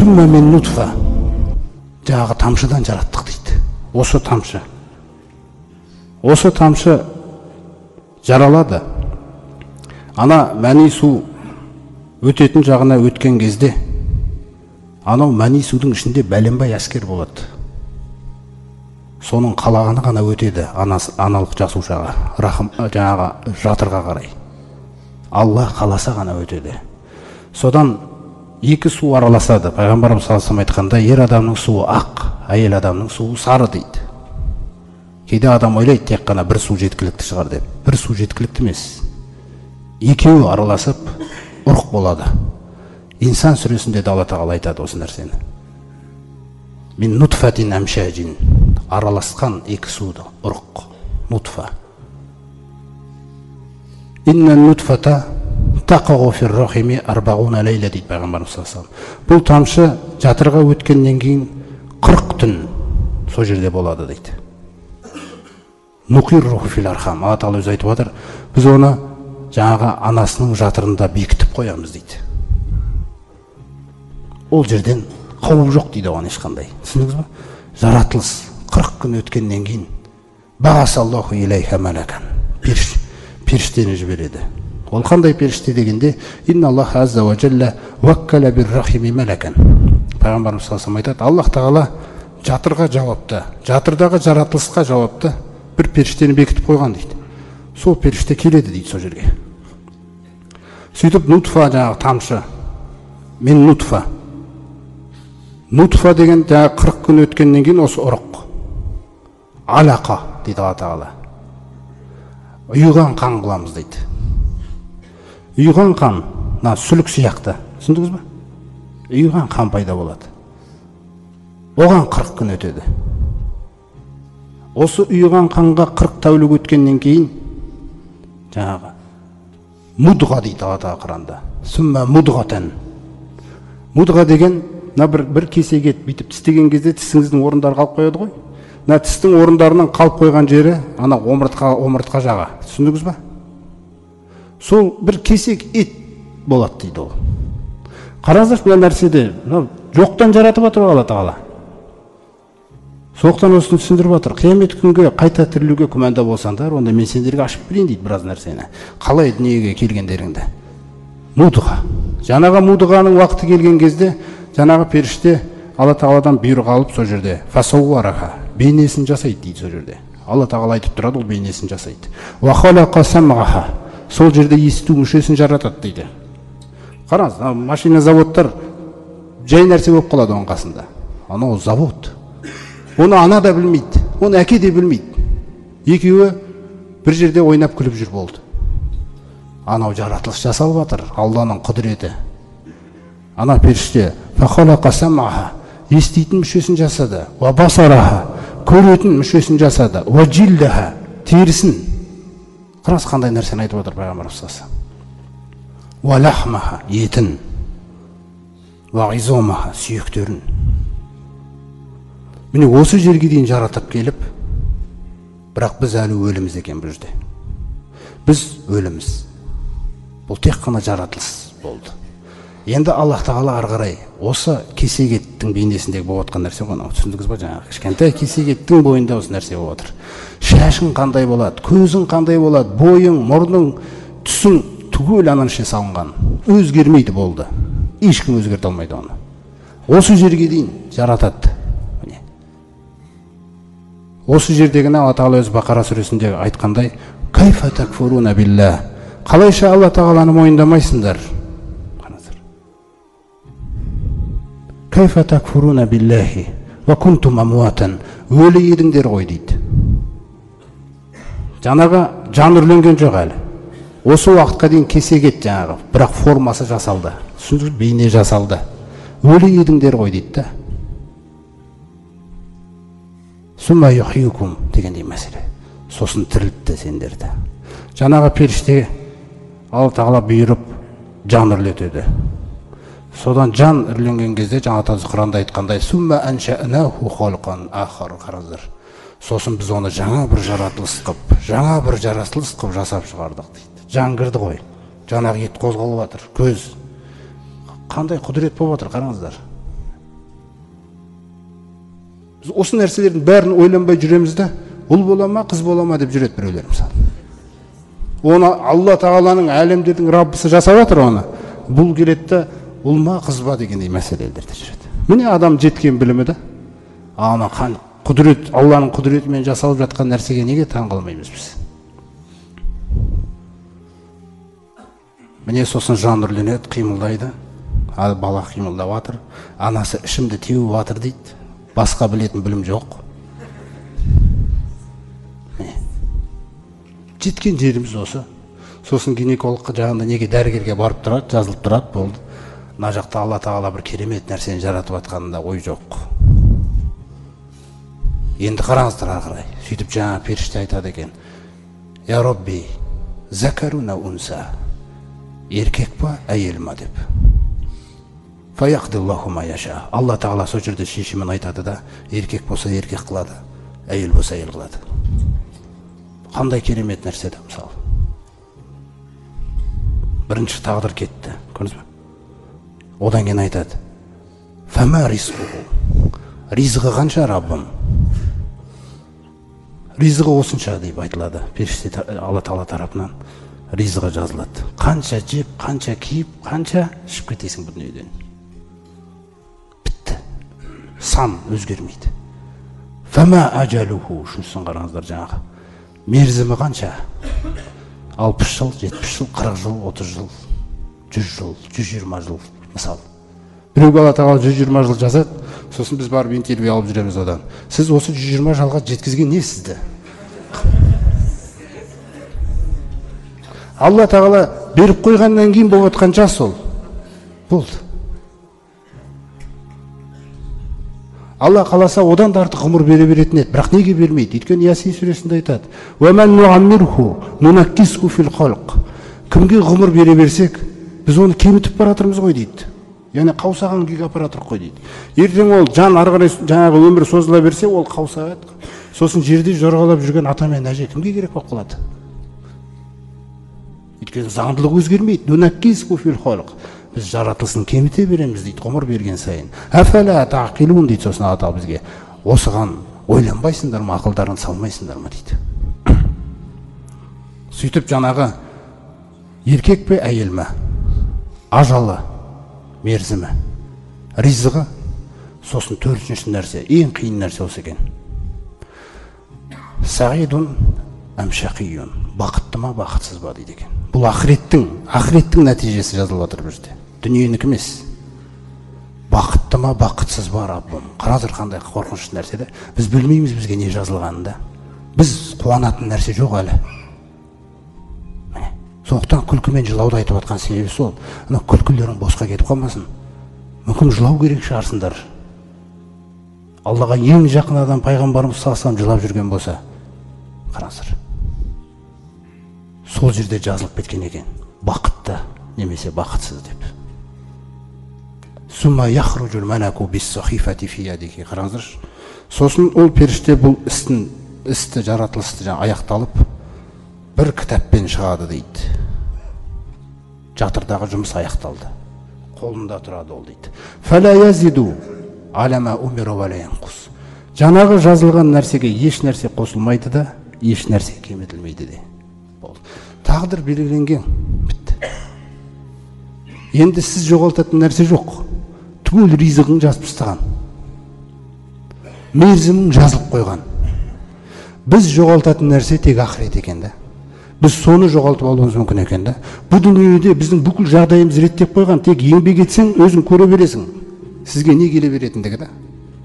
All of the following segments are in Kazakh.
Сүмма мен нутфа, жаңағы тамшыдан жараттық дейді. Осы тамшы жаралады. Ана мәни су өтетін жағына өткен кезде, анау мәни судың ішінде бәленбай әскер болады. Соның қалағаны ғана өтеді аналық жасушаға, жаңағы жатырға қарай. Алла қаласа ғана өтеді. Содан екі су араласады. Пайғамбарымыз саллаллаху алейхи вассалам айтқанда, ер адамның суы ақ, әйел адамның суы сары дейді. Кейде адам ойлайды, тек қана бір су жеткілікті шығар деп. Бір су жеткілікті емес. Екеуі араласып ұрық болады. Инсан сүресінде де Алла тағала айтады осы нәрсені. Мин нутфатин амшажин, араласқан екі суды, ұрық, нутфа. Инна нутфата тақағу фир рахими арбағуна лейла дейді Пайғамбарымыз саллаллаху алейхи вассалам. Бұл тамшы жатырға өткеннен кейін 40 түн сол жерде болады дейді. Нуқирруху фил архам. Алла тағала өзі айтып отыр, біз оны жаңағы анасының жатырында бекітіп қоямыз дейді. Ол жерден қауіп жоқ дейді оған ешқандай. Түсіндіңіз ба? Жаратылыс 40 күн өткеннен кейін бағасаллаху илайха малакан, періштені жібереді. Ол қандай періште дегенде, инна Аллах азза ва джалла ваккала бир рахими малакан. Пайғамбарымыз саллаллаху алейхи вассалам айтады, Аллах тағала жатырға жауапты, жатырдағы жаратылысқа жауапты бір періштені бекітіп қойған дейді. Сол періште келеді дейді сол жерге. Сөйтіп нутфа, жаңағы тамшы, мен нутфа. Нутфа деген жаңағы 40 күн өткеннен кейін осы ұрық. Алақа дейді Алла тағала. Ұйыған қан қыламыз дейді. Ұйыған қан, сүлік сияқты. Түсіндіңіз ба? Ұйыған қан пайда болады. Оған 40 күн өтеді. Осы ұйыған қанға 40 тәулік өткеннен кейін жаңағы мудға дейді Алла тағала Құранда. Сүмма мудғатан. Мудға деген бір кесек ет бүйтіп тістеген кезде тісіңіздің орындары қалып қояды ғой. Тістің орындарынан қалып қойған жері ана омыртқа жағы. Түсіндіңіз ба? Сол бір кесек ет болады дейді ол. Қараңыздаршы, бұл нәрседе жоқтан жаратып отыр Алла тағала. Соқтан осыны түсіндіріп отыр. Қиямет күнге қайта тірілуге күмәнда болсаңдар, онда мен сендерге ашып берейін дейді біраз нәрсені. Қалай дүниеге келгендеріңді. Мудға. Жаңағы мудғаның уақыты келген кезде, жаңағы періште Алла тағаладан бұйрық алып сол жерде фасауараха, бейнесін жасайды дейді сол жерде. Алла тағала айтып тұрады, ол бейнесін жасайды. Ва халақа самғаха, сол жерде есту мүшесін жаратады дейді. Қараңыз, машина заводтар жай нәрсе болып қалады оның қасында. Анау завод. Оны ана да білмейді, оны әке де білмейді. Екеуі бір жерде ойнап күліп жүр болды. Анау жаратылыс жасалып жатыр, Алланың құдіреті. Ана періште фахалақа самғаха, еститін мүшесін жасады. Ва басараха, көретін мүшесін жасады. Ва джилдаха, терісін. Қараңыз қандай нәрсені айтып отыр Пайғамбарымыз саллаллаху алейхи вассалам. Ва лахмаха, етін. Ва изомаха, сүйектерін. Міне осы жерге дейін жаратып келіп, бірақ біз әлі өліміз екен бұл жерде. Біз өліміз. Бұл тек қана жаратылыс болды. Енді Аллах тағала ары қарай осы кесек еттің бейнесіндегі болып отқан нәрсе ғой. Түсіндіңіз ба, жаңағы кішкентай кесек еттің бойында осы нәрсе болып отыр. Шашың қандай болады, көзің қандай болады, бойың, мұрның, түсің түгел ананың ішіне салынған. Өзгермейді болды. Ешкім өзгерте алмайды оны. Осы жерге дейін жаратады. Осы жердегіне Алла тағала өз Бақара сүресінде айтқандай, кайфа такфуруна билла, қалайша Алла тағаланы мойындамайсыңдар. Кайфа такфуруна биллахи ва кунтум амуатан, өлі едіңдер ғой дейді. Жаңағы жан үрленген жоқ әлі. Осы уақытқа дейін кесек ет жаңағы, бірақ формасы жасалды. Түсіндіңіз, бейне жасалды. Өлі едіңдер ғой дейді да. Сумма юхйюкум дегендей мәселе. Сосын тірілтті сендерді. Жаңағы періште Алла тағала бұйырып жан үрлетеді. Содан жан үрленген кезде жаңа тазы Құранда айтқандай сумма анша'наху халқан ахар, қараңыздар. Сосын біз оны жаңа бір жаратылыс қып жасап шығардық дейді. Жан кірді ғой. Жаңағы ет қозғалып жатыр, көз. Қандай құдірет болып жатыр, қараңыздар. Біз осы нәрселердің бәрін ойланбай жүреміз да, ұл бола ма, қыз бола ма деп жүреді біреулер мысалы. Оны Алла Тағаланың әлемдердің Раббысы жасап жатыр оны. Бұл келеді да, ұл ма, қыз ба дегендей мәселелерде жүреді. Міне адам жеткен білімі да. Ана құдірет, Алланың құдіретімен жасалып жатқан нәрсеге неге таң қалмаймыз біз? Міне сосын жан үрленеді, қимылдайды. Бала қимылдап жатыр. Анасы ішімді теуіп жатыр дейді. Басқа білетін білім жоқ. Жеткен жеріміз осы. Сосын гинекологқа жағында неге дәрігерге барып тұрады, жазылып тұрады, болды. Мына жақта Алла Тағала бір керемет нәрсені жаратып жатқанында ой жоқ. Енді қараңыздар ары қарай. Сөйтіп жаңа періште айтады екен. Я Робби, закаруна унса. Еркек па, әйел ма деп. Фаяқдиллаху ма яша. Алла Тағала сол жерде шешімін айтады да, еркек болса еркек қылады, әйел болса әйел қылады. Қандай керемет нәрсе да мысалы. Бірінші тағдыр кетті, көрдіңіз бе? Одан кейін айтады. Фама ризқуху. Ризқы қанша Раббым? Ризқы осынша деп айтылады. Періште Алла Тағала тарапынан ризқы жазылады. Қанша жеп, қанша киіп, қанша ішіп кетесің бұл дүниеден. Бітті. Сан өзгермейді. Фама ажалуху. Шынсын қараңыздар жаңағы. Мерзімі қанша? 60 жыл, 70 жыл, 40 жыл, 30 жыл, 100 жыл, 120 жыл, мысалы. Біреуге Алла Тағала 120 жыл жазады, сосын біз барып интервью алып жүреміз одан. Сіз осы 120 жылға жеткізген не сізді? Алла Тағала беріп қойғаннан кейін болып отқан жас ол. Болды. Алла қаласа одан да артық ғұмыр бере беретін еді, бірақ неге бермейді? Өйткені Ясин сүресінде айтады: "Уәмән нуаммирху нунаккисху фил халқ." Кімге ғұмыр бере берсек, біз оны кемітіп бара жатырмыз ғой дейді. Яғни қаусаған күйге апара жатырмыз ғой дейді. Ертең ол жан ары қарай жаңағы өмір созыла берсе, ол қаусаған. Сосын жерде жорғалап жүрген ата мен әже кімге керек болып қалады? Өйткені заңдылық өзгермейді. Нунаккисху фил халқ. Біз жаратылысын кеміте береміз дейді, ғұмыр берген сайын. Афала тақилун дейді сосын ата бізге. Осыған ойланбайсыңдар ма, ақылдарын салмайсыңдар ма дейді. Сөйтіп жаңағы еркек пе, әйел ме? Ажалы, мерзімі, ризығы, сосын төртінші нәрсе, ең қиын нәрсе осы екен. Сағидун әмшақиюн. Бақытты ма, бақытсыз ба дейді екен. Бұл ақыреттің нәтижесі жазылып жатыр бізде. Дүниенікі емес. Бақытты ма, бақытсыз ба Раббым? Қараңыздар қандай қорқынышты нәрсе де. Біз білмейміз бізге не жазылғанын да. Біз қуанатын нәрсе жоқ әлі. Сондықтан күлкімен жылауды айтып жатқан себебі сол. Ана күлкілерің босқа кетіп қалмасын. Мүмкін жылау керек шығарсыңдар. Аллаға ең жақын адам пайғамбарымыз салсам жылап жүрген болса, қараңыздар. Сол жерде жазылып кеткен екен. Бақытты немесе бақытсыз деп. Сумма яхруджул малаку бис-сахифати фи ядихи. Қараңыздар. Сосын ол періште бұл істі жаратылысты аяқталып бір кітаппен шығады дейді. Жатырдағы жұмыс аяқталды. Қолында тұрады ол дейді. Фала язиду алама умира ва ла янқус. Жаңағы жазылған нәрсеге еш нәрсе қосылмайды да, еш нәрсе кемітілмейді де. Тағдыр белгіленген. Бітті. Енді сіз жоғалтатын нәрсе жоқ. Түгел ризығың жазып тастаған. Мерзімің жазылып қойған. Біз жоғалтатын нәрсе тек ақырет екен да. Біз соны жоғалтып алуымыз мүмкін екен да. Бұл дүниеде біздің бүкіл жағдайымыз реттеп қойған. Тек еңбек етсең, өзің көре бересің. Сізге не келе беретіндігі да.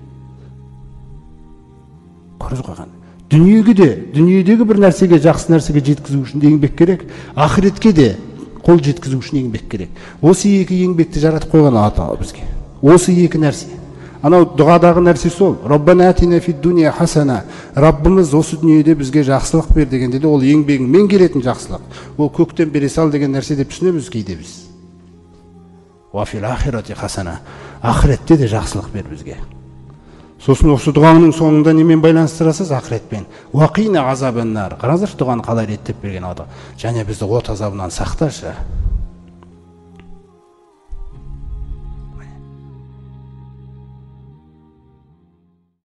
Көріп қойған. Дүниедегі бір нәрсеге, жақсы нәрсеге жеткізу үшін еңбек керек, ақыретке де қол жеткізу үшін еңбек керек. Осы екі еңбекті жаратып қойған Алла Тағала бізге. Осы екі нәрсе. Анау дұғадағы нәрсе сол. Раббана атина фид дуния хасана. Раббымыз осы дүниеде бізге жақсылық бер дегенде де ол еңбегіңмен келетін жақсылық. Ол көктен бере сал деген нәрсе деп түсінеміз кейде біз. Ва фил ахирати хасана. Ақыретте де жақсылық бер бізге. Сосын осы дұғаның соңында немен байланыстырасыз? Ақыретпен. Уақина азабан нар. Қараңыздар дұғаны қалай реттеп берген Алла. Және бізді от азабынан сақташы.